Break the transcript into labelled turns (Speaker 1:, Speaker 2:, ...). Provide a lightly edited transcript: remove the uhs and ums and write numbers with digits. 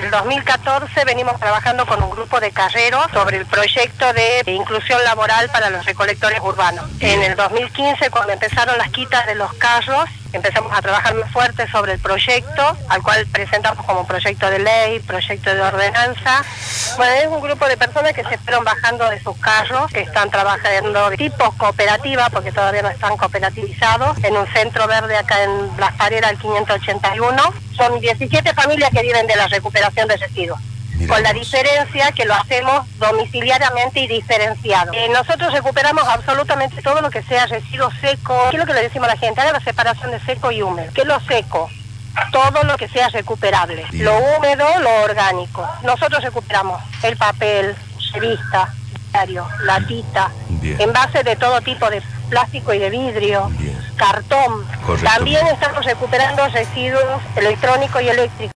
Speaker 1: el 2014 venimos trabajando con un grupo de carreros sobre el proyecto de inclusión laboral para los recolectores urbanos. En el 2015, cuando empezaron las quitas de los carros, empezamos a trabajar muy fuerte sobre el proyecto, al cual presentamos como proyecto de ley, proyecto de ordenanza. Bueno, es un grupo de personas que se fueron bajando de sus carros, que están trabajando de tipo cooperativa, porque todavía no están cooperativizados, en un centro verde acá en Las Pareras, al 581. Son 17 familias que viven de la recuperación de residuos. Con la diferencia que lo hacemos domiciliariamente y diferenciado. Nosotros recuperamos absolutamente todo lo que sea residuo seco. ¿Qué es lo que le decimos a la gente? Haga la separación de seco y húmedo. ¿Qué es lo seco? Todo lo que sea recuperable. Bien. Lo húmedo, lo orgánico. Nosotros recuperamos el papel, revista, diario, latita, envase de todo tipo de plástico y de vidrio, cartón. Correcto. También estamos recuperando residuos electrónicos y eléctricos.